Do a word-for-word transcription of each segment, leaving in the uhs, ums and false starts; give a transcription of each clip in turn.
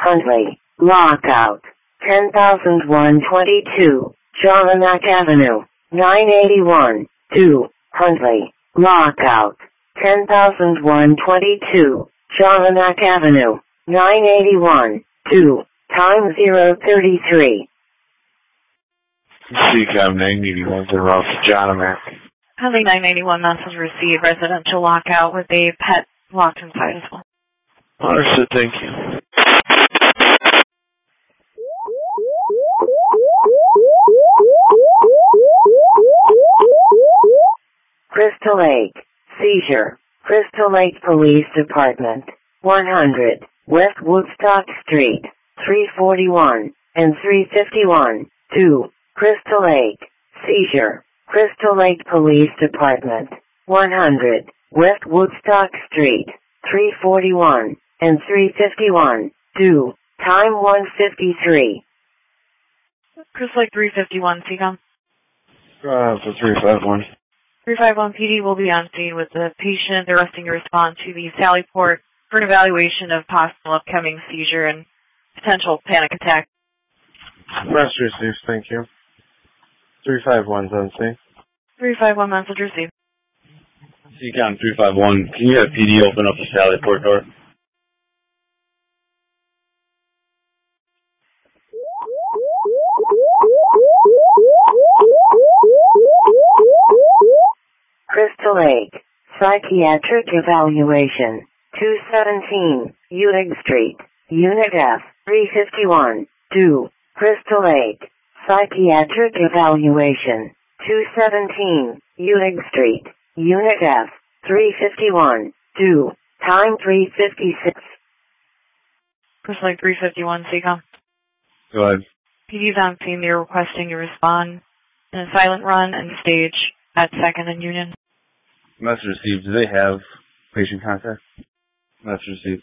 Huntley, Lockout, ten thousand one hundred twenty-two, Jolimac Avenue, nine eighty-one, two, Huntley, Lockout, ten thousand one hundred twenty-two, Jolimac Avenue, nine eighty-one, two, time zero thirty-three. C COM nine eighty-one, Route Jolimac. Huntley nine eighty-one, message received, residential lockout with a pet locked inside as well. Understood, thank you. Crystal Lake, seizure, Crystal Lake Police Department, one hundred, West Woodstock Street, three forty-one, and three fifty-one, two, Crystal Lake, seizure, Crystal Lake Police Department, one hundred, West Woodstock Street, three forty-one, and three fifty-one, two, time one fifty-three. Crystal Lake three fifty-one, C COM. Uh, for three five one. three five one P D will be on scene with the patient. They're requesting to respond to the Sally Port for an evaluation of possible upcoming seizure and potential panic attack. Message received, thank you. three five one's on scene. three five one message received. C COM three five one, can you have P D open up the Sally Port door? Crystal Lake, psychiatric evaluation, two seventeen, Ulig Street, Unit F, three fifty-one, two, Crystal Lake, psychiatric evaluation, two seventeen, Ulig Street, Unit F, three fifty-one, two, time three fifty-six. Crystal Lake three fifty-one, C COM. Go ahead. P D's on scene. They're requesting to respond in a silent run and stage at second and Union. Message received. Do they have patient contact? Message received.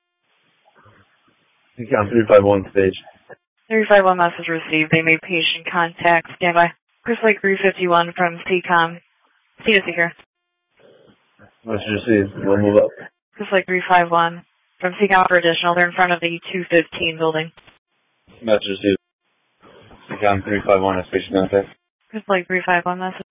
C COM three five one stage. three five one message received. They made patient contact. Stand by. Crystal Lake three fifty-one from C COM. C to here. Message received. We'll move up. Crystal Lake three five one from C COM for additional. They're in front of the two fifteen building. Message received. C COM three five one has patient contact. Crystal Lake three five one message.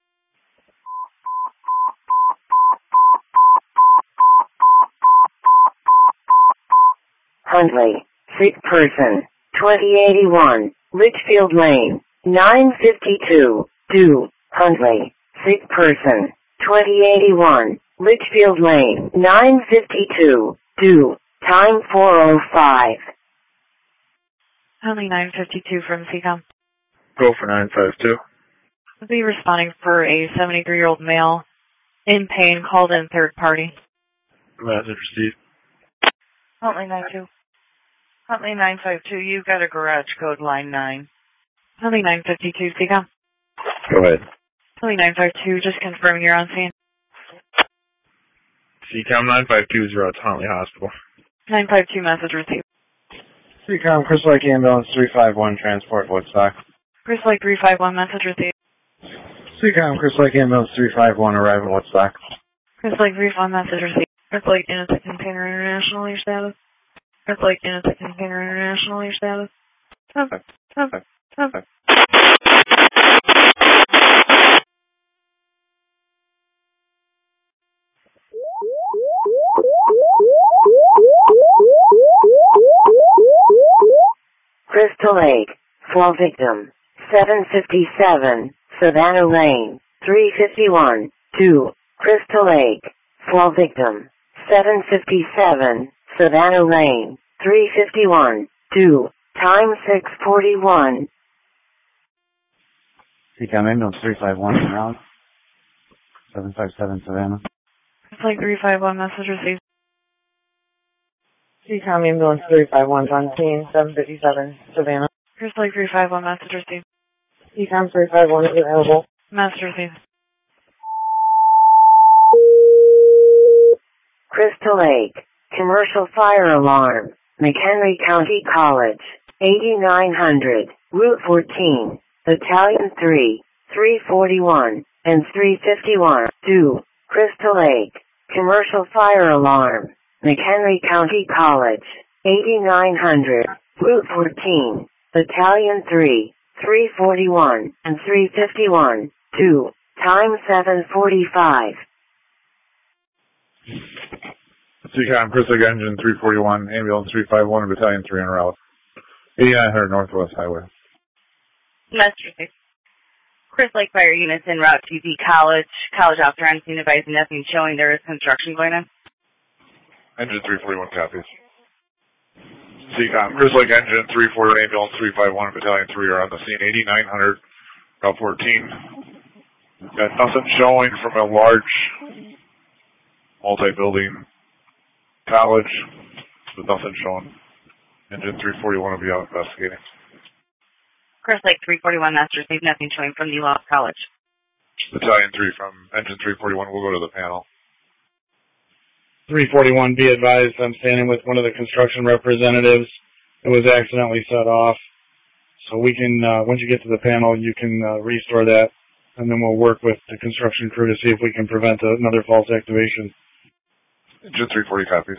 Huntley, sick person, twenty eighty-one, Litchfield Lane, nine fifty-two, two, Huntley, sick person, twenty eighty-one, Litchfield Lane, nine fifty-two, two, time four oh five. Huntley nine fifty-two from C COM. Go for nine five two. We'll be responding for a seventy-three-year-old male in pain called in third party. Message received. Huntley nine two. Huntley nine five two, you've got a garage code line nine. Huntley nine fifty-two, C COM. Go ahead. Huntley nine five two, just confirming you're on scene. C COM nine five two is Route Huntley Hospital. nine five two message received. C COM Crystal Lake Ambulance three five one Transport Woodstock. Crystal Lake three five one message received. C COM Crystal Lake Ambulance three five one arrive in Woodstock. Crystal Lake three five one message received. Crystal Lake Innocent Container International, your status. Crystal Lake Innocent Container International, your status. Traffic, traffic, traffic. Crystal Lake, fall victim, seven fifty-seven, Savannah Lane, three fifty-one, two, Crystal Lake, fall victim, seven fifty-seven, Savannah Lane, three fifty-one, two, time six forty-one. C COM ambulance three five one around seven five seven Savannah. Crystal Lake three five one message received. C COM ambulance three five one's on scene, seven fifty-seven Savannah. Crystal Lake three five one message received. C COM three five one is available. Message received. Crystal Lake, commercial fire alarm, McHenry County College, eighty-nine hundred, Route fourteen, Battalion three, three forty-one, and three fifty-one, two, Crystal Lake, commercial fire alarm, McHenry County College, eighty-nine hundred, Route fourteen, Battalion three, three forty-one, and three fifty-one, two, time seven forty-five. Seacom, Chris Lake Engine three forty-one, Ambulance three five one, and Battalion three en route. eighty-nine hundred Northwest Highway. Master six. Chris Lake Fire Units en route to the college. College officer on scene advising nothing showing there is construction going on. Engine three forty-one copies. Seacom, Chris Lake Engine three forty, Ambulance three five one, and Battalion three are on the scene. eighty-nine hundred, Route fourteen. Got nothing showing from a large multi-building college, but nothing showing. Engine three forty-one will be out investigating. Chris Lake three forty-one, Master Safe, nothing showing from the Lost College. Battalion three from Engine three forty-one will go to the panel. three forty-one, be advised, I'm standing with one of the construction representatives. It was accidentally set off. So we can, uh, once you get to the panel, you can uh, restore that, and then we'll work with the construction crew to see if we can prevent a, another false activation. Engine three forty copies.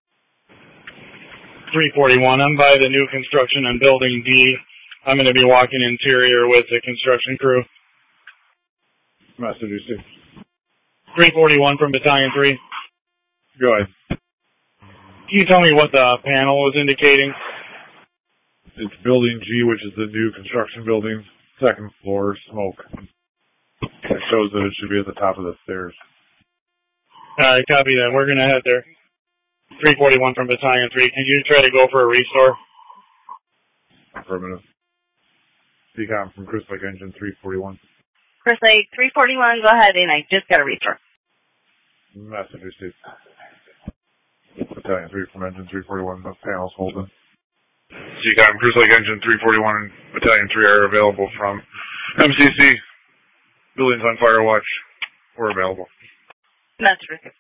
three forty-one, I'm by the new construction on Building D. I'm going to be walking interior with the construction crew. Master D C. three forty-one from Battalion three. Go ahead. Can you tell me what the panel was indicating? It's Building G, which is the new construction building, second floor, smoke. It shows that it should be at the top of the stairs. All right, copy that. We're going to head there. three forty-one from Battalion three. Can you try to go for a restore? Affirmative. Seacom from Chris Lake Engine three forty-one. Chris Lake three forty-one, go ahead, and I just got a restore. Message received. Battalion three from Engine three forty-one, the panel's holding. Seacom, Chris Lake Engine three forty-one and Battalion three are available from M C C. Buildings on Fire Watch. We're available. That's received.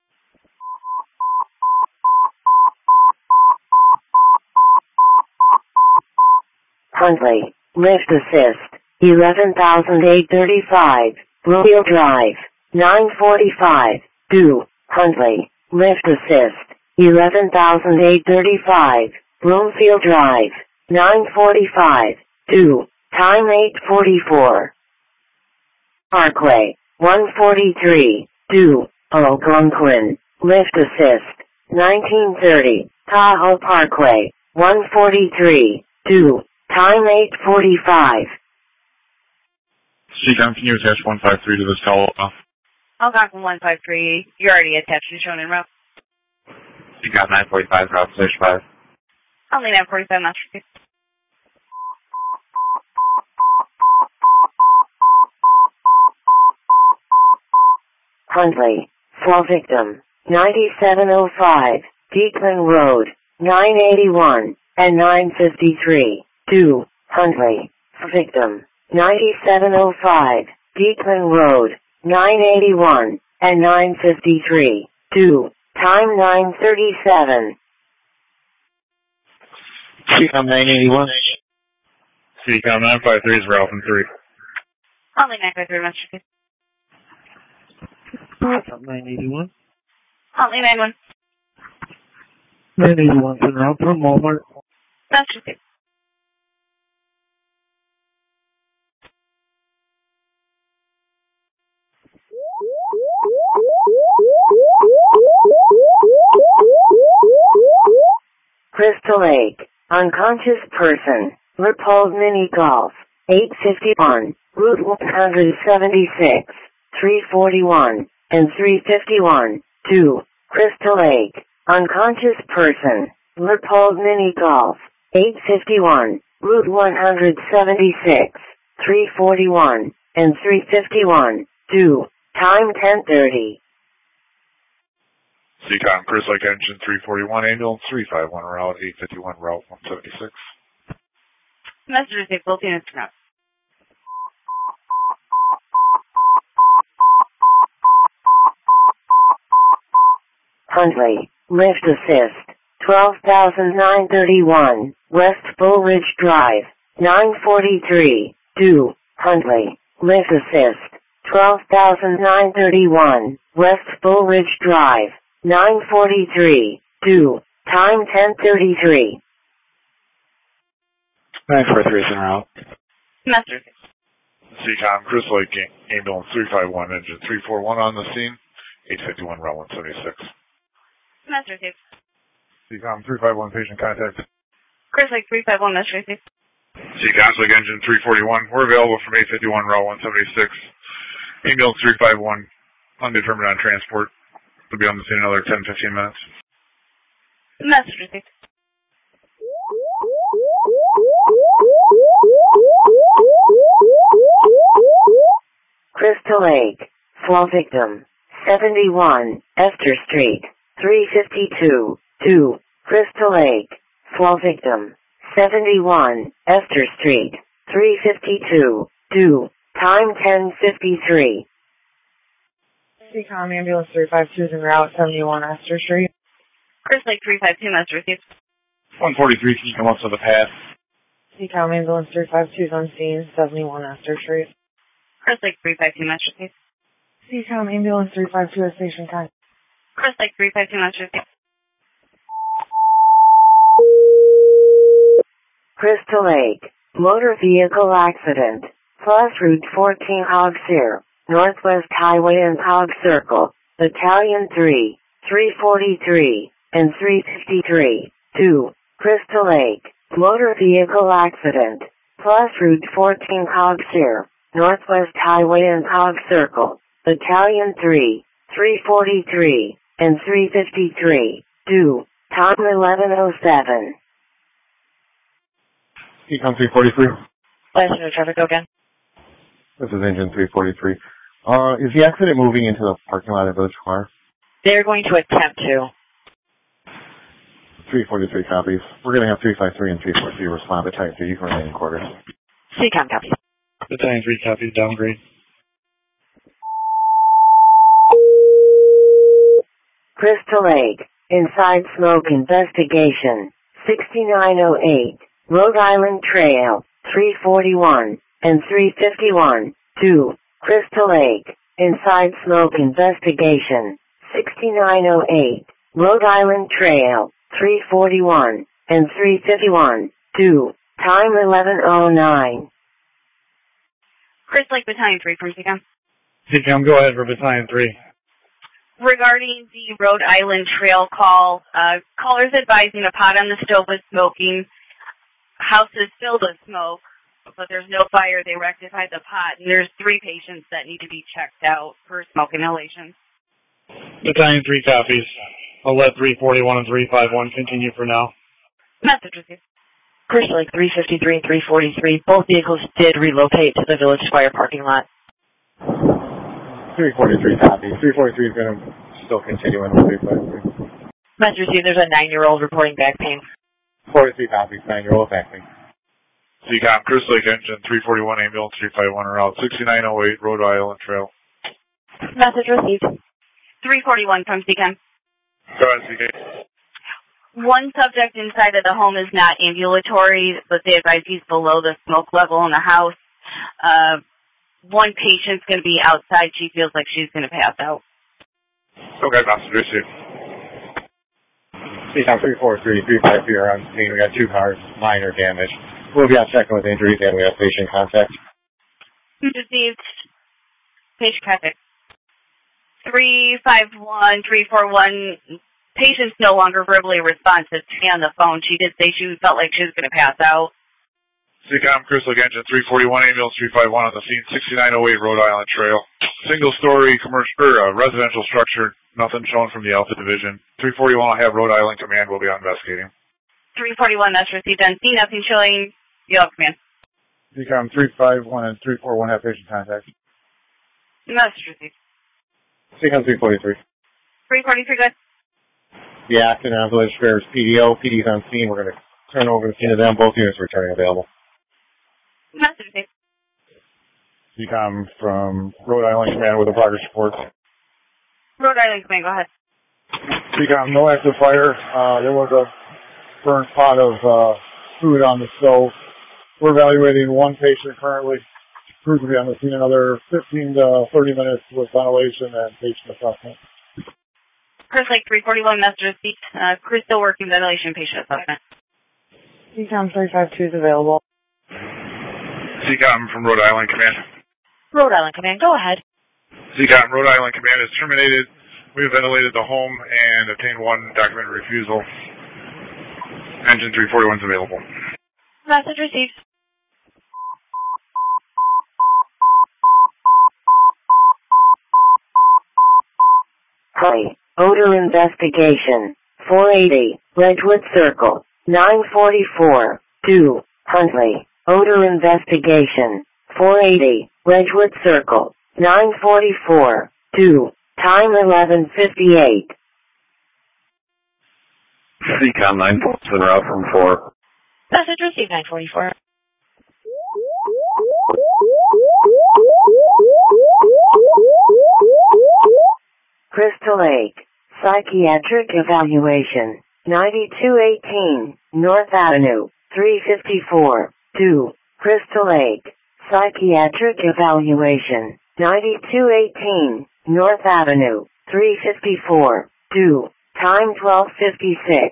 Huntley, lift assist, eleven thousand eight hundred thirty-five, Royal Drive, nine forty-five, two, Huntley, lift assist, eleven thousand eight hundred thirty-five, Broomfield Drive, nine forty-five, two, time eight forty-four. Parkway, one forty-three, two, Algonquin, lift assist, nineteen thirty, Tahoe Parkway, one forty-three, two, time eight forty-five. Seacom, can you attach one five three to this call? Algonquin one five three, you're already attached and shown en route. Seacom nine forty-five, route station five. Only nine forty-five, Master Safe. Huntley, for victim, ninety-seven oh five, Deekman Road, nine eighty-one, and nine fifty-three, two, Huntley, for victim, ninety-seven oh five, Deekman Road, nine eighty-one, and nine fifty-three, two, time nine thirty-seven. Seacom nine eighty-one. Seacom nine five three is Ralph and three. Only nine five three, Master Safe. Seacom nine eighty-one. Only nine one. nine eighty-one en route from Walmart. Master Safe. Crystal Lake, unconscious person, Leopold Mini Golf, eight fifty-one, Route one seventy-six, three forty-one, and three fifty-one, two, Crystal Lake, unconscious person, Leopold Mini Golf, eight fifty-one, Route one seventy-six, three forty-one, and three fifty-one, two, time ten thirty. Seacom, Chris Lake Engine three forty-one, Ambulance three five one, route eight fifty-one, route one seventy-six. Master Safe, both units en route. Huntley, lift assist, twelve thousand nine hundred thirty-one, West Bull Ridge Drive, nine forty-three, two, Huntley, lift assist, twelve thousand nine hundred thirty-one, West Bull Ridge Drive, nine forty-three, two, time ten thirty-three. nine four three is en route. Master six. C COM, Chris Lake, ambulance three five one, engine three four one on the scene, eight fifty-one, route one seventy-six. Master six. C COM, three five one, patient contact. Chris Lake three five one, Master six. C COM, Lake, engine three forty-one, we're available from eight fifty-one, route one seventy-six. Ambulance three five one, undetermined on transport. We'll be on the scene in another ten to fifteen minutes. Master six. Crystal Lake, fall victim, seventy-one, Esther Street, three fifty-two, two, Crystal Lake, fall victim, seventy-one, Esther Street, three fifty-two, two, time ten fifty-three. C COM, ambulance three five two is en route, seventy-one, Esther Street. Chris Lake three five two, Master six. one forty-three, can you come up to the pad? C COM, ambulance three five two is on scene, seventy-one, Esther Street. Chris Lake three five two, Master six. C COM, ambulance three five two is patient contact. Chris Lake three five two, Master six. Crystal Lake, motor vehicle accident, plus Route fourteen Hogs Here, Northwest Highway and Hog Circle, Battalion three, three forty-three, and three fifty-three, two, Crystal Lake, motor vehicle accident, plus Route fourteen Hogs Here, Northwest Highway and Hog Circle, Battalion three, three forty-three, and three fifty-three, two, time eleven oh seven. C COM three forty-three. Last no traffic, go again. This is engine three forty-three. Uh, is the accident moving into the parking lot of Village Square? They're going to attempt to. three forty-three copies. We're going to have three five three and three four three respond to type three for remaining quarters. C COM copy. Battalion three copies, downgrade. Crystal Lake, inside smoke investigation, sixty-nine oh eight, Rhode Island Trail, three forty-one, and three fifty-one, two, Crystal Lake, inside smoke investigation, sixty-nine oh eight, Rhode Island Trail, three forty-one, and three fifty-one, two, time eleven oh nine. Chris Lake Battalion three from C COM. C COM, go ahead for Battalion three. Regarding the Rhode Island Trail call, uh, callers advising a pot on the stove was smoking. House is filled with smoke, but there's no fire. They rectified the pot, and there's three patients that need to be checked out for smoke inhalation. Battalion three copies. I'll let three forty-one and three fifty-one continue for now. Message received. Crystal Lake three fifty-three and three forty-three, both vehicles did relocate to the Village Square parking lot. three forty-three copies. three forty-three is going to still continue in the three forty-three. Message received, there's a nine-year-old reporting back pain. forty-three copies, nine-year-old back pain. C COM, Chris Lake, engine three forty-one, ambulance three five one, route sixty-nine oh eight, Rhode Island Trail. Message received. three forty-one from C COM. Go ahead, C K. One subject inside of the home is not ambulatory, but they advise he's below the smoke level in the house. Uh, one patient's going to be outside. She feels like she's going to pass out. Okay, message received. C COM three forty-three, three fifty-three are on scene. We got two cars, minor damage. We'll be out checking with injuries and we have patient contact. Received. Patient contact. three five one, three four one. Patient's no longer verbally responsive. Stay on the phone. She did say she felt like she was going to pass out. C COM, Chris Lake, engine three forty-one, ambulance three five one on the scene, sixty-nine oh eight, Rhode Island Trail. Single-story commercial, or, uh, residential structure. Nothing shown from the Alpha Division. three forty-one will have Rhode Island Command. Will be on investigating. three forty-one, that's received on scene. Nothing showing. You'll have command. C COM three five one and three four one have patient contact. Message received. C COM three forty-three. three forty-three, good. The accident on Village Square is P D O. P D's on scene. We're going to turn over the scene to them. Both units returning available. Message received. C COM from Rhode Island Command with a progress report. Rhode Island Command, go ahead. C COM, no active fire. Uh, there was a burnt pot of uh, food on the stove. We're evaluating one patient currently. Crews will be on the scene another fifteen to thirty minutes with ventilation and patient assessment. Chris Lake three forty-one, message received. Uh, Chris still working ventilation patient assessment. C COM three five two is available. C COM from Rhode Island Command. Rhode Island Command, go ahead. C COM, Rhode Island Command is terminated. We have ventilated the home and obtained one documented refusal. Engine three forty-one is available. Message received. Hi, odor investigation. four eighty, Redwood Circle. nine forty-four, two, Huntley. Odor investigation. four eighty, Redwood Circle. nine forty-four, two, time eleven fifty-eight. C COM nine forty-seven route from four. Message received, nine forty-four. Crystal Lake. Psychiatric evaluation. ninety-two eighteen, North Avenue. three fifty-four, two, Crystal Lake. Psychiatric evaluation. ninety-two eighteen, North Avenue. three fifty-four, two, time twelve fifty-six.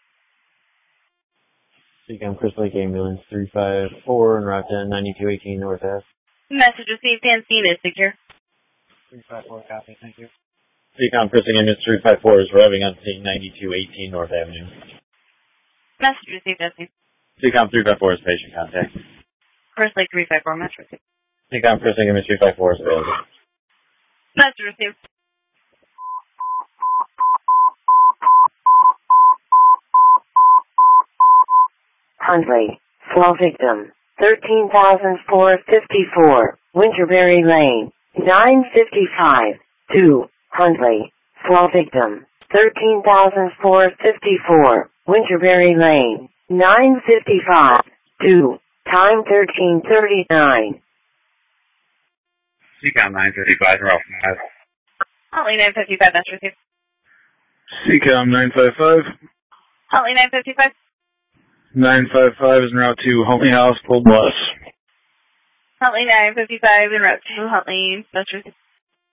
C COM Crystal Lake Ambulance three five four and route to ninety-two eighteen North Ave. Message received and seen is secure. three five four, copy, thank you. C COM Crystal Lake Ambulance three five four is arriving on scene ninety-two eighteen North Avenue. Message received and seen. C COM three five four is patient contact. Crystal Lake three five four, message received. C COM Crystal Lake Ambulance three five four is available. Message received. Huntley. Flow victim. thirteen thousand four hundred fifty-four, Winterberry Lane. nine fifty-five, two, Huntley. Flow victim. thirteen thousand four hundred fifty-four, Winterberry Lane. nine fifty-five, two, time thirteen thirty-nine. C COM nine fifty-five, route from five. Huntley nine fifty-five, message received. C COM nine five five. Huntley nine fifty-five. nine five five is en route to Huntley House, pulled bus. Huntley nine fifty-five en route to Huntley, message received.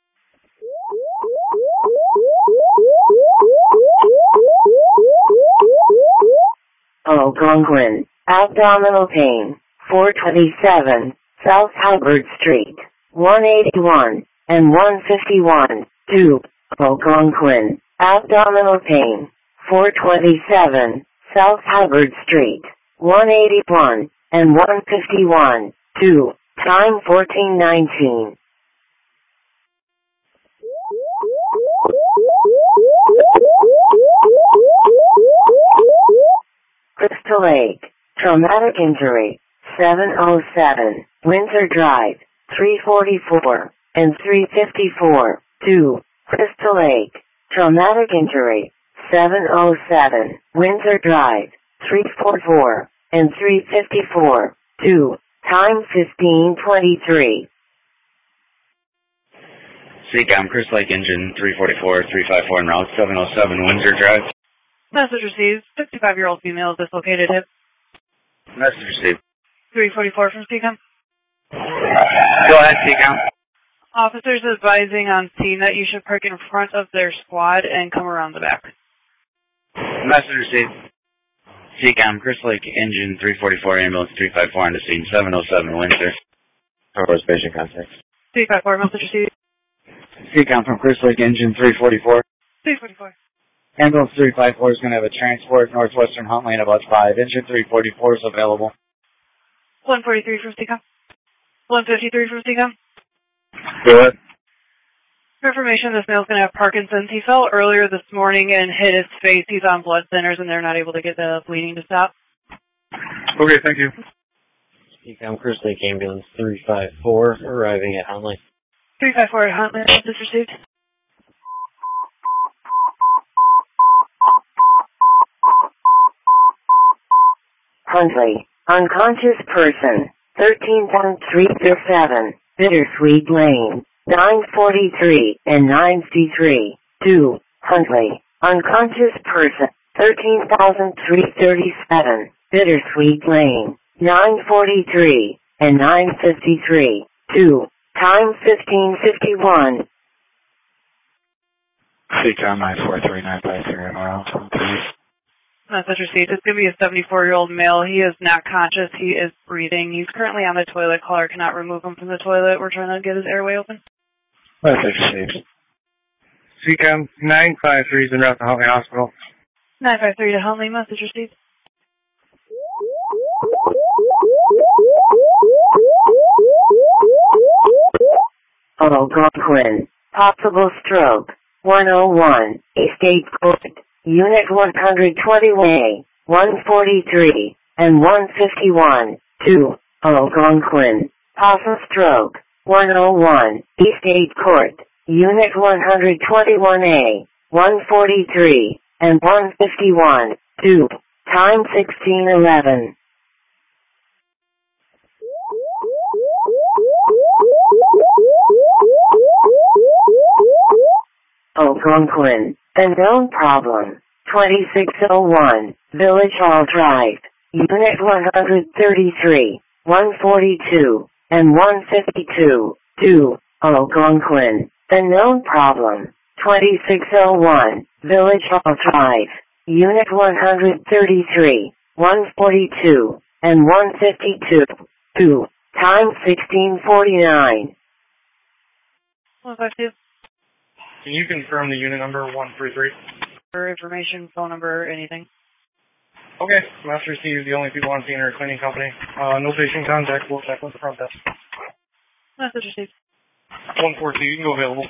Algonquin. Abdominal pain. four twenty-seven, South Hubbard Street. one eighty-one and one fifty-one, two, Algonquin. Abdominal pain. four twenty-seven, South Hubbard Street. one eighty-one and one fifty-one, two, time fourteen nineteen. Crystal Lake. Traumatic injury. seven oh seven, Windsor Drive. three forty-four and three fifty-four, two, Crystal Lake. Traumatic injury. seven oh seven, Windsor Drive. three forty-four and three fifty-four, two, time fifteen twenty-three. C COM Crystal Lake Engine three forty-four, three five four en route seven oh seven Windsor Drive. Message received. sixty-five-year-old female dislocated hip. Message received. three forty-four from C COM. Go ahead, C COM. Officers advising on scene that you should park in front of their squad and come around the back. Message received. C COM Crystal Lake Engine three forty-four ambulance three five four on the scene seven oh seven Windsor. Forward patient contact. three five four, message received. C COM from Crystal Lake Engine three forty-four. three forty-four. Ambulance three five four is going to have a transport northwestern Huntley in about five. Engine three forty-four is available. one forty-three from C COM. one fifty-three from C COM. Go ahead. For information, this male's going to have Parkinson's. He fell earlier this morning and hit his face. He's on blood thinners and they're not able to get the bleeding to stop. Okay, thank you. C COM Crystal Lake Ambulance three five four arriving at Huntley. three five four at Huntley, message received. Huntley. Unconscious person. thirteen point three seven, Bittersweet Lane. nine forty-three and nine fifty-three, two, Huntley. Unconscious person. thirteen thousand three hundred thirty-seven, Bittersweet Lane. nine forty-three and nine fifty-three, two, time fifteen fifty-one. C COM nine four three nine five three en route from three. Message received. It's going to be a seventy-four-year-old male. He is not conscious. He is breathing. He's currently on the toilet. Caller cannot remove him from the toilet. We're trying to get his airway open. Message received. C COM nine five three is en route to Huntley Hospital. nine five three to Huntley. Message received. Algonquin. Possible stroke. one oh one. Escape code. Unit one twenty-one A. one forty-three. And one fifty-one. two. Algonquin. Possible stroke. one oh one. Escape Court. Unit one twenty-one A. one forty-three. And one fifty-one. two. Time sixteen eleven. Algonquin. Unknown problem. twenty-six oh one. Village Hall Drive. Unit one thirty-three. one forty-two. And one fifty-two. two. Algonquin. Unknown problem. twenty-six oh one. Village Hall Drive. Unit one thirty-three. one forty-two. And one fifty-two. two. Time sixteen forty-nine. one five two. Can you confirm the unit number one three three? For information, phone number, anything. Okay. Master received. The only people on scene are a cleaning company. Uh, no patient contact. We'll check with the front desk. Message received. one four two. You can go available.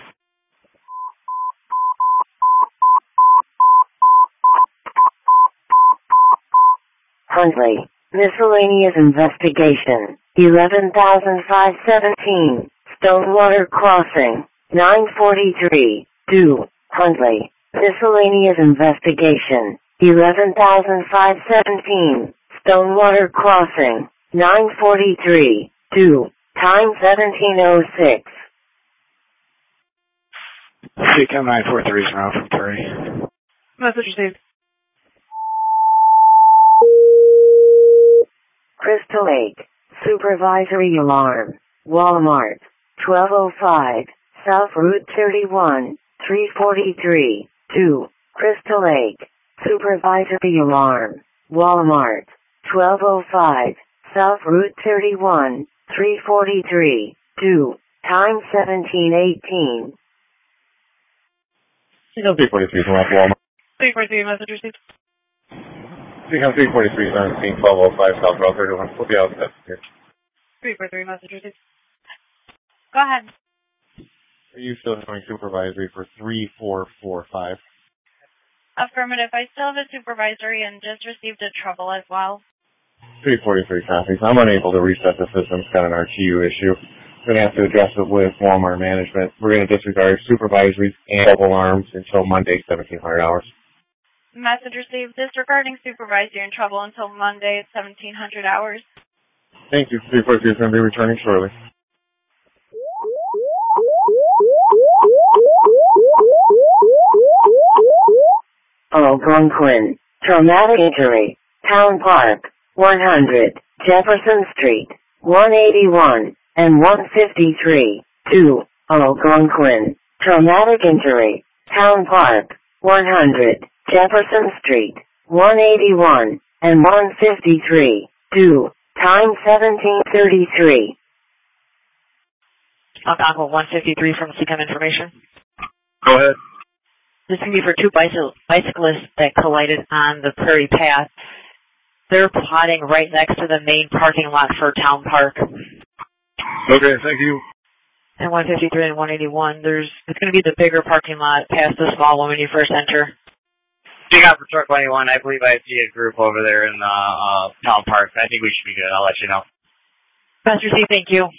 Huntley. Miscellaneous investigation. eleven thousand five hundred seventeen. Stonewater Crossing. nine forty-three. two. Huntley. Miscellaneous investigation. eleven thousand five hundred seventeen. Stonewater Crossing. nine forty-three. two. Time seventeen oh six. C COM nine four three is now from three. Message received. Crystal Lake. Supervisory alarm. Walmart. twelve oh five. South Route thirty-one. three forty-three. two. Crystal Lake. Supervisory alarm. Walmart. twelve oh five. South Route thirty-one. three forty-three. two. Time seventeen eighteen. C COM three forty-three from Walmart. three forty-three. Message received. C COM three forty-three is on scene twelve oh five South Route thirty-one. We'll be out there. three forty-three. Message received. Go ahead. Are you still showing supervisory for three four four five? Affirmative. I still have a supervisory and just received a trouble as well. three forty-three copies. I'm unable to reset the system. It's got an R T U issue. We're going to have to address it with Walmart management. We're going to disregard supervisories and double alarms until Monday, seventeen hundred hours. Message received. Disregarding supervisory and trouble until Monday at seventeen hundred hours. Thank you. three forty-three is going to be returning shortly. Algonquin. Traumatic injury. Town Park. one hundred. Jefferson Street. one eighty-one. And one fifty-three. two. Algonquin. Traumatic injury. Town Park. one hundred. Jefferson Street. one eighty-one. And one fifty-three. two. Time seventeen thirty-three. Algonquin one fifty-three from C COM information. Go ahead. This can be for two bicycle, bicyclists that collided on the Prairie Path. They're plotting right next to the main parking lot for Town Park. Okay, thank you. And one fifty-three and one eighty-one, there's it's going to be the bigger parking lot past the small one when you first enter. C COM for truck twenty-one, I believe I see a group over there in uh, uh, Town Park. I think we should be good. I'll let you know. Master C, thank you.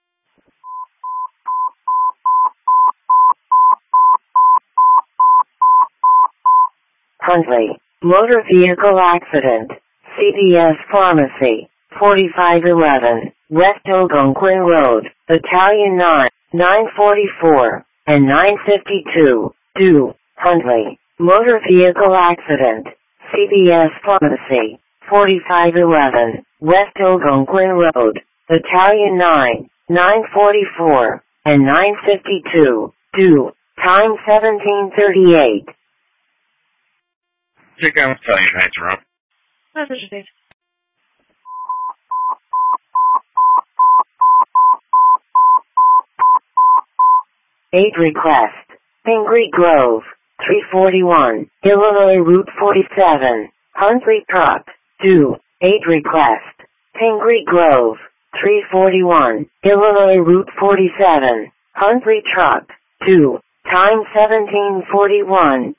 Huntley. Motor vehicle accident. C V S Pharmacy. forty-five eleven. West Algonquin Road. Battalion nine. nine forty-four. And nine fifty-two. two. Huntley. Motor vehicle accident. C V S Pharmacy. forty-five eleven. West Algonquin Road. Battalion nine. nine forty-four. And nine fifty-two. two. Time seventeen thirty-eight. Seacom, Valiant Heights, en route. Message received. Eight request. Pingree Grove, three forty-one, Illinois Route forty-seven, Huntley Truck, two. Eight request. Pingree Grove, three forty-one, Illinois Route forty-seven, Huntley Truck, two. Time seventeen forty-one.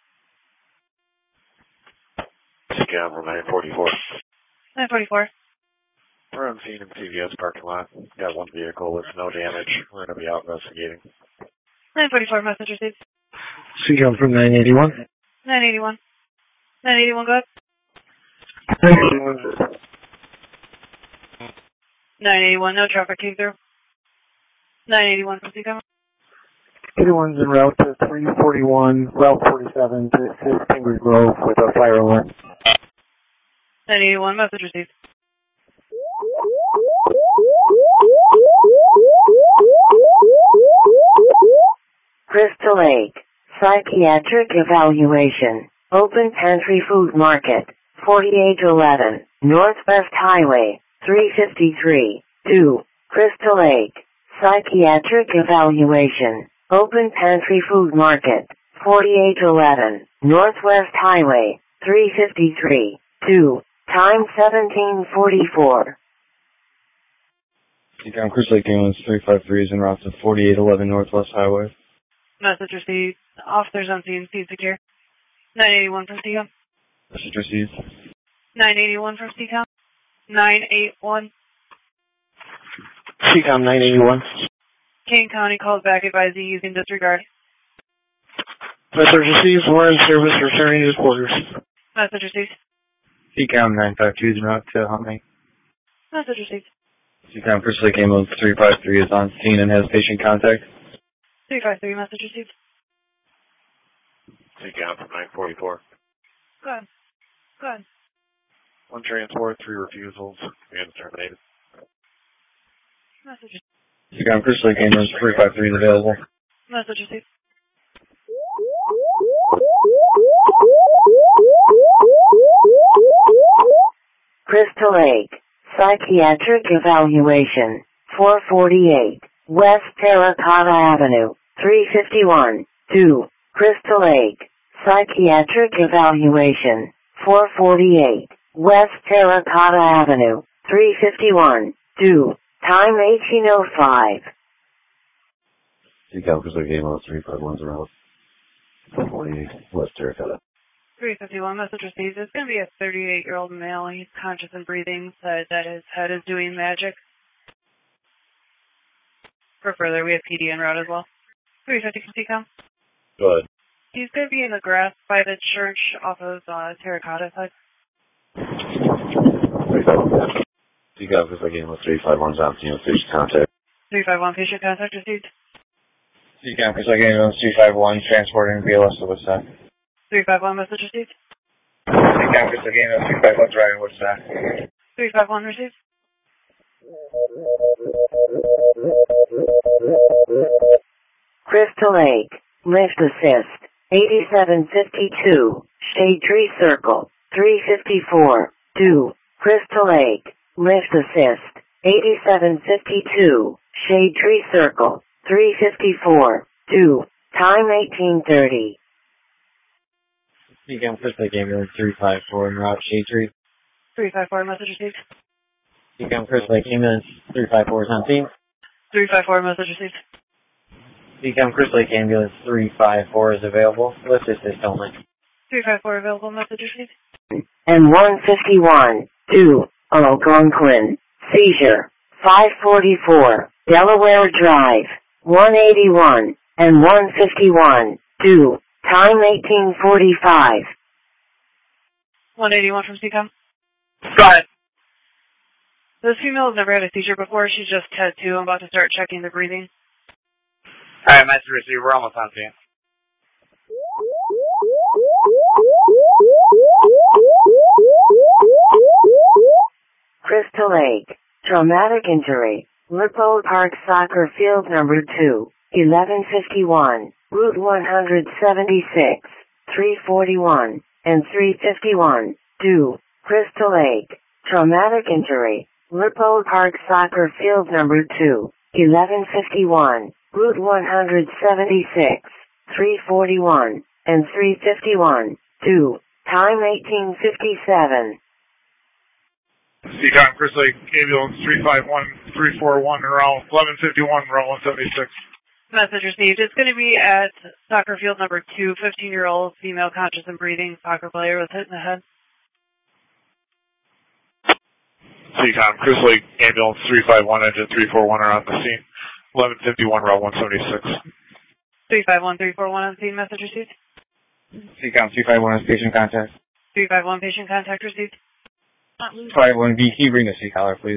Seacom from nine forty-four. nine forty-four. We're on scene in C V S parking lot. Got one vehicle with no damage. We're going to be out investigating. nine forty-four, message received. Seacom from nine eighty-one. nine eighty-one. nine eighty-one, go ahead. nine eighty-one, no traffic came through. nine eighty-one from Seacom. eighty-one's en route to three forty-one, Route forty-seven to assist Pingree Grove with a fire alarm. nine eighty-one, message received. Crystal Lake, Psychiatric Evaluation, Open Pantry Food Market, forty-eight eleven, Northwest Highway, three fifty-three, two. Crystal Lake, Psychiatric Evaluation, Open Pantry Food Market, forty-eight eleven, Northwest Highway, three fifty-three, two. Time seventeen forty-four. Seacom Crystal Lake Ambulance three five three is en route to forty-eight eleven Northwest Highway. Message received. Officers on scene, scene secure. nine eighty-one from Seacom. Message received. nine eighty-one from Seacom. nine eighty-one. Seacom nine eighty-one. Kane County calls back advising using disregard. Message received. We're in service returning to quarters. Message received. Seacom nine five two is en route to Huntley. Message received. Seacom Crystal Lake Ambulance three five three is on scene and has patient contact. three five three, message received. Seacom from nine forty-four. Go ahead. Go ahead. One transport, three refusals, and terminated. Message received. Seacom Crystal Lake Ambulance three five three is available. Message received. Crystal Lake, Psychiatric Evaluation, four forty-eight, West Terracotta Avenue, three fifty-one, two. Crystal Lake, Psychiatric Evaluation, four forty-eight, West Terracotta Avenue, three fifty-one, two. Time eighteen oh five. Seacom Crystal Lake Ambulance three five one is en route. four forty-eight, West Terracotta. three fifty-one, message received. It's going to be a thirty-eight-year-old male. He's conscious and breathing, said that his head is doing magic. For further, we have P D en route as well. three fifty from Seacom. Go ahead. He's going to be in the grass by the church off of uh, Terracotta side. Seacom Crystal Lake Ambulance three five one is on scene with patient contact. three five one, patient contact received. Seacom Crystal Lake Ambulance three five one transporting B L S to Woodstock. three five one, message received. Seacom Crystal Lake Ambulance three five one driving Woodstock. three five one received. Crystal Lake, Lift Assist, eighty-seven fifty-two, Shade Tree Circle, three fifty-four, two. Crystal Lake, Lift Assist, eighty-seven fifty-two, Shade Tree Circle, three fifty-four, two. Time eighteen thirty. Seacom Crystal Lake Ambulance three five four en route Shade Tree. three five four, message received. Seacom Crystal Lake Ambulance three five four is on scene. three five four, message received. Seacom Crystal Lake Ambulance three five four is available. Lift assist only. three five four available, message received. And one fifty-one, two. Algonquin, Seizure, five forty-four, Delaware Drive, one eighty-one, and one fifty-one, two. Time eighteen forty-five. one eighty-one from Seacom. Go ahead. This female has never had a seizure before. She's just had two. I'm about to start checking the breathing. Alright, message received. We're almost on scene. Crystal Lake, Traumatic Injury, Lippo Park Soccer Field Number two, eleven fifty-one, Route one seventy-six, three forty-one, and three fifty-one, to Crystal Lake. Traumatic injury. Lippo Park Soccer Field number two, eleven fifty-one, Route one seventy-six, three forty-one, and three fifty-one, to time eighteen fifty-seven. C COM, Chris Lake, ambulance three five one, three four one, around eleven fifty-one, route one seventy-six. Message received. It's going to be at soccer field number two, fifteen-year-old female conscious and breathing soccer player was hit in the head. C COM, Chris Lake, ambulance three five one, engine three four one are on the scene, eleven fifty-one, route one seventy-six. three five one, three four one on scene, message received. C COM, three five one is patient contact. three five one, patient contact received. five one B, can you bring the C collar, please?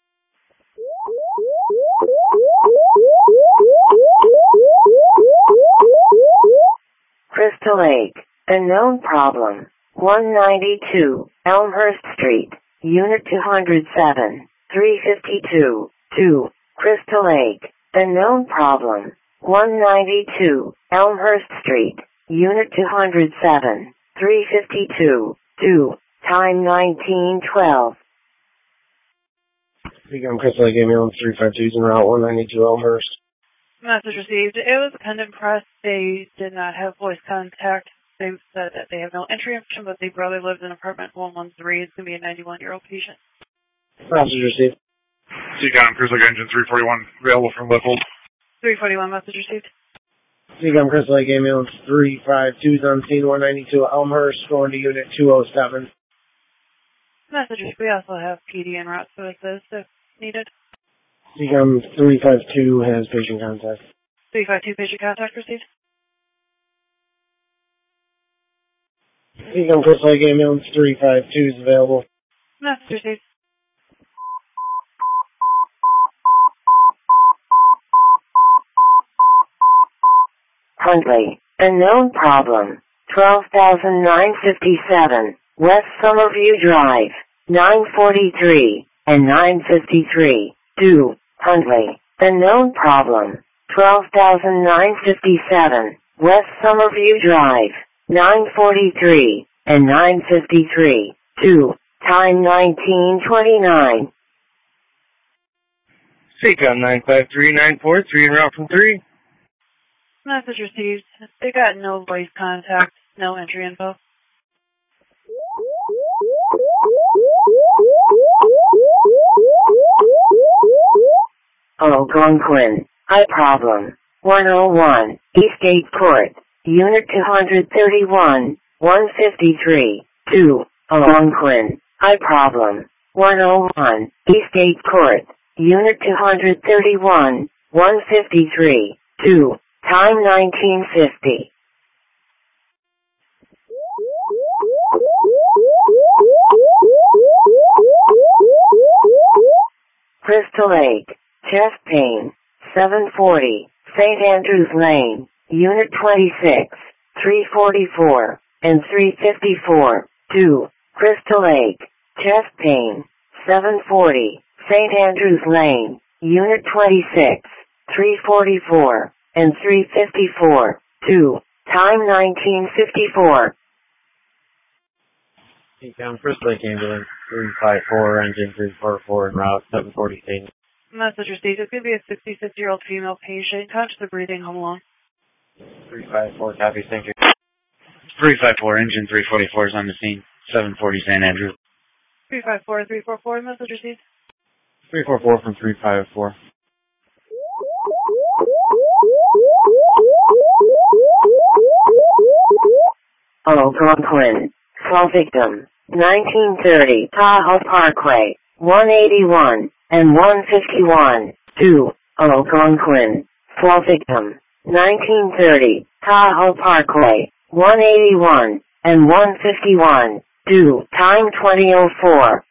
Crystal Lake, unknown problem, one ninety-two, Elmhurst Street, Unit two oh seven, three fifty-two, to Crystal Lake, unknown problem, one ninety-two, Elmhurst Street, Unit two oh seven, three fifty-two, to time nineteen twelve. C COM, Crystal Lake, ambulance three five two is en route one ninety-two Elmhurst. Message received. It was a pendant press. They did not have voice contact. They said that they have no entry information, but they brother lives in apartment one one three. It's going to be a ninety-one-year-old patient. Message received. C COM, Chris Lake, engine three forty-one, available from Lippold. three forty-one, message received. C COM, Crystal Lake, ambulance three five two is on scene, one ninety-two Elmhurst, going to unit two oh seven. Messages. We also have P D en route like this if needed. C COM, three five two has patient contact. three five two, patient contact received. C COM, Crystal Lake, ambulance three five two is available. Message received. Huntley, unknown problem, twelve thousand nine hundred fifty-seven, West Summerview Drive, nine forty-three, and nine fifty-three, to Huntley, unknown problem, twelve thousand nine hundred fifty-seven, West Summerview Drive, nine forty-three, and nine fifty-three, to time nineteen twenty-nine. C COM, nine five three nine four three en route from three. Message received. They got no voice contact, no entry info. Algonquin, eye problem, one oh one, Eastgate Court, Unit two thirty-one, one fifty-three, to Algonquin, eye problem, one oh one, Eastgate Court, Unit two thirty-one, one fifty-three, to time nineteen fifty. Crystal Lake, chest pain, seven forty, Saint Andrews Lane, Unit twenty-six, three forty-four, and three fifty-four, to Crystal Lake, chest pain, seven forty, Saint Andrews Lane, Unit twenty-six, three forty-four, and three fifty-four, to time nineteen fifty-four. C COM, Crystal Lake, ambulance three five four, engine three four four, en route seven forty Saint. Message received. It's going to be a sixty-six-year-old female patient, conscious of breathing, home alone. three five four, copy, thank you. three five four, engine three forty-four is on the scene, seven forty Saint Andrew. three five four, three four four, message received. three four four from three five four. Algonquin, fall victim, nineteen thirty Tahoe Parkway, one eighty-one, and one fifty-one, to Algonquin, fall victim, nineteen thirty Tahoe Parkway, one eighty-one, and one fifty-one, to time twenty oh four.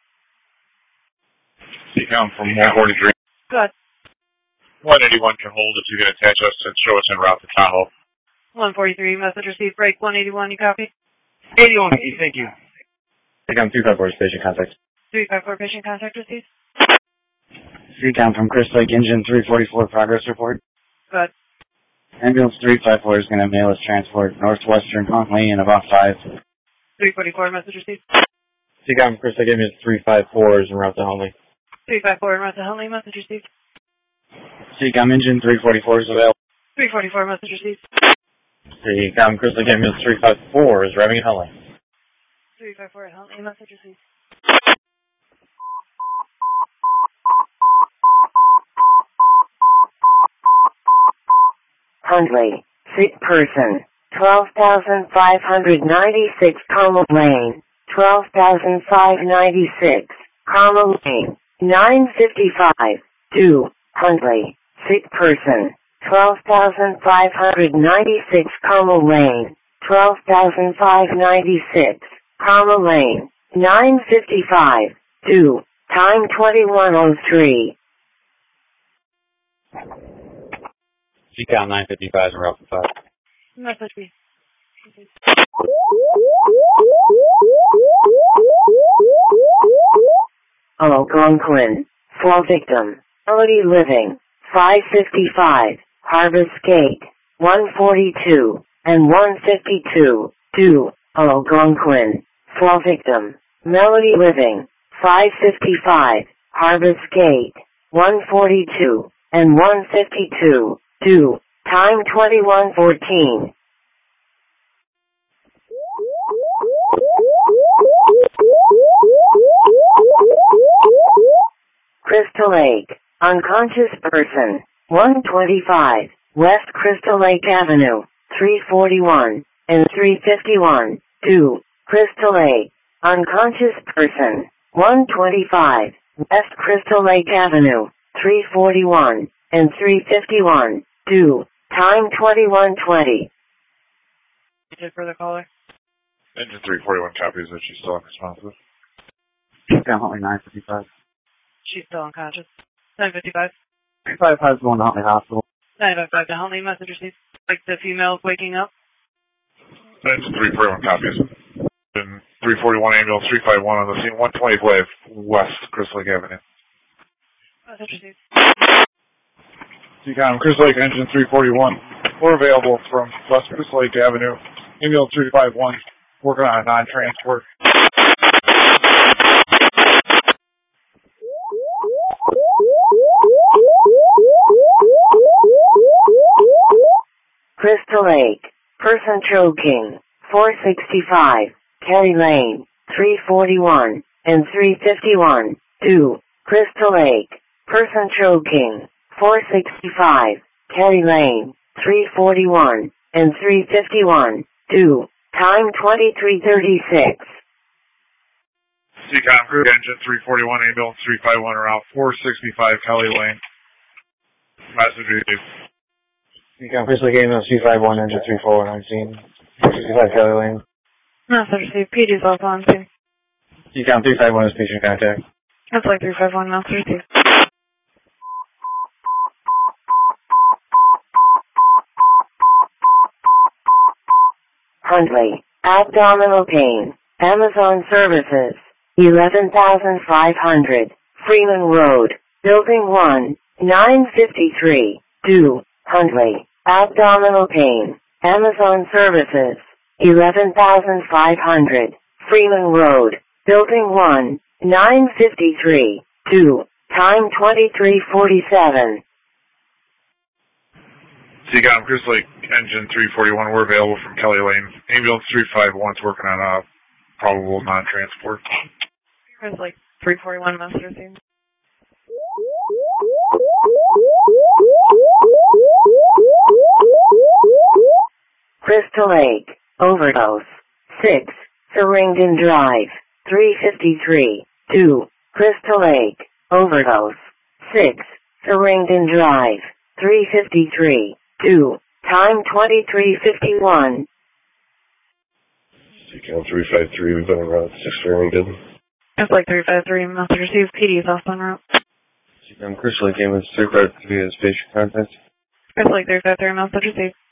C COM from one forty-three. Good. one eighty-one can hold if you can attach us and show us en route to Tahoe. one forty-three, message received. Break one eighty-one, you copy? eighty-one, thank you. C COM, two five four, patient contact. three five four, patient contact received. C COM from Chris Lake, engine three forty-four, progress report. Good. Ambulance three five four is going to mail us transport Northwestern Huntley in about five. three forty-four, message received. C COM Crystal gave me three five four is en route to Huntley. three five four, en route to Huntley, message received. C COM engine three forty-four is available. three forty-four, message received. C COM Crystal gave me three five four is arriving at Huntley. three five four at Huntley, message received. Huntley, sick person, twelve thousand five hundred ninety-six Carmel Lane, twelve thousand five hundred ninety-six, Carmel Lane, nine fifty-five, two, Huntley, sick person, twelve thousand five hundred ninety-six Carmel Lane, twelve thousand five hundred ninety-six, Carmel Lane, nine fifty-five, two, time twenty-one oh three. C COM nine fifty-five is en route to five. Message B. Algonquin, flow victim, Melody Living, five fifty-five, Harvest Gate, one forty-two, and one fifty-two, two, Algonquin, flow victim, Melody Living, five fifty-five, Harvest Gate, one forty-two, and one fifty-two, two, time twenty-one fourteen. Crystal Lake, unconscious person, one twenty-five, West Crystal Lake Avenue, three forty-one, and three fifty-one, two, Crystal Lake, unconscious person, one twenty-five, West Crystal Lake Avenue, three forty-one, and three fifty-one, two, time twenty-one twenty. Did further caller? Engine three forty-one copies that she's still unresponsive. C COM Huntley nine fifty-five. She's still unconscious. nine fifty-five. three five five is going to Huntley Hospital. nine five five to Huntley, message received. Like the female's waking up. Engine three forty-one copies. And three forty-one ambulance three five one on the scene, one twenty Wave, West Crystal Lake Avenue. Message received. C COM Crystal Lake engine three forty-one. We're available from West Crystal Lake Avenue. Ambulance three five one. Working on a non-transport. Crystal Lake, person choking, four sixty-five, Kelly Lane, three forty-one, and three fifty-one, two, Crystal Lake, person choking, four sixty-five, Kelly Lane, three forty-one, and three fifty-one, two, time twenty-three thirty-six. C COM Crew Engine three forty-one ambulance three five one around four sixty-five Kelly Lane. Message received. C COM Crystal Lake ambulance three five one engine three four one on scene. four sixty-five Kelly Lane. Message received. P D's also on scene. C COM three five one is patient contact. That's like three five one, message received. Huntley, abdominal pain, Amazon Services, eleven thousand five hundred, Freeman Road, Building one, nine fifty-three, two, Huntley, abdominal pain, Amazon Services, eleven thousand five hundred, Freeman Road, Building one, nine fifty-three, two, time twenty-three forty-seven. C COM Crystal Lake Engine three forty-one, we're available from Kelly Lane. Ambulance three five one is working on a probable non-transport. It's like three forty-one, message received. Crystal Lake, overdose, six, Serrington Drive, three fifty-three, two, Crystal Lake, overdose, six, Serrington Drive, three fifty-three, two, time twenty-three fifty-one. C COM three five three, we've been en route six Farrington. It's like three five three, message received. P D is also en route. C COM Crystal Lake ambulance three five three is patient contact. It's like three five three, message received.